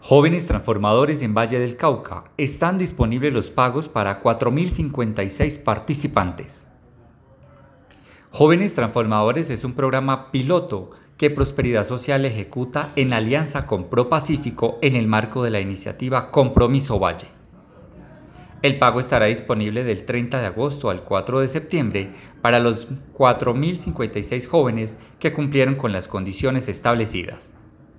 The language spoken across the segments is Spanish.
Jóvenes transformadores en Valle del Cauca. Están disponibles los pagos para 4.056 participantes. Jóvenes Transformadores es un programa piloto que Prosperidad Social ejecuta en alianza con ProPacífico en el marco de la iniciativa Compromiso Valle. El pago estará disponible del 30 de agosto al 4 de septiembre para los 4.056 jóvenes que cumplieron con las condiciones establecidas.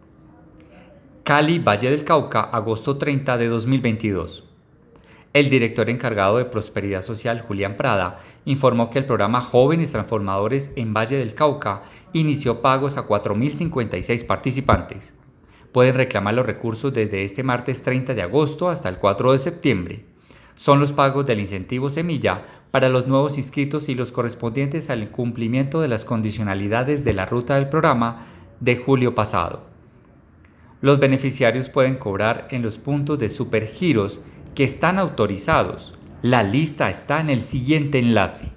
Cali, Valle del Cauca, agosto 30 de 2022. El director encargado de Prosperidad Social, Julián Prada, informó que el programa Jóvenes Transformadores en Valle del Cauca inició pagos a 4.056 participantes. Pueden reclamar los recursos desde este martes 30 de agosto hasta el 4 de septiembre. Son los pagos del incentivo semilla para los nuevos inscritos y los correspondientes al cumplimiento de las condicionalidades de la ruta del programa de julio pasado. Los beneficiarios pueden cobrar en los puntos de Supergiros que están autorizados. La lista está en el siguiente enlace.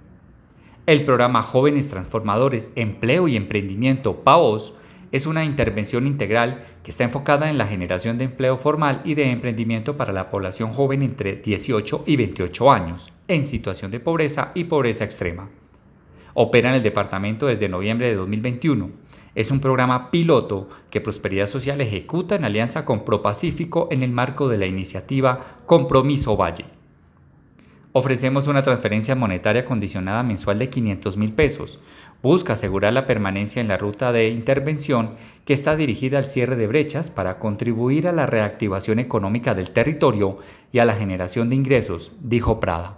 El programa Jóvenes Transformadores, Empleo y Emprendimiento PAOS es una intervención integral que está enfocada en la generación de empleo formal y de emprendimiento para la población joven entre 18 y 28 años, en situación de pobreza y pobreza extrema. Opera en el departamento desde noviembre de 2021. Es un programa piloto que Prosperidad Social ejecuta en alianza con ProPacífico en el marco de la iniciativa Compromiso Valle. Ofrecemos una transferencia monetaria condicionada mensual de 500.000 pesos. Busca asegurar la permanencia en la ruta de intervención que está dirigida al cierre de brechas para contribuir a la reactivación económica del territorio y a la generación de ingresos, dijo Prada.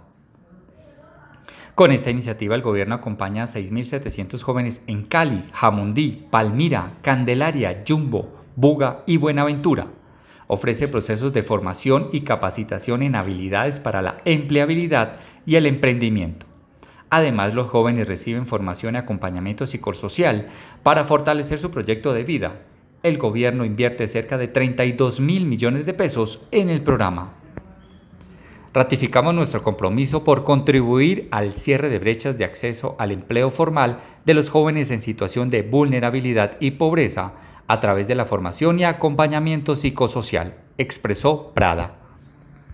Con esta iniciativa, el gobierno acompaña a 6.700 jóvenes en Cali, Jamundí, Palmira, Candelaria, Yumbo, Buga y Buenaventura. Ofrece procesos de formación y capacitación en habilidades para la empleabilidad y el emprendimiento. Además, los jóvenes reciben formación y acompañamiento psicosocial para fortalecer su proyecto de vida. El gobierno invierte cerca de 32.000 millones de pesos en el programa. Ratificamos nuestro compromiso por contribuir al cierre de brechas de acceso al empleo formal de los jóvenes en situación de vulnerabilidad y pobreza a través de la formación y acompañamiento psicosocial, expresó Prada.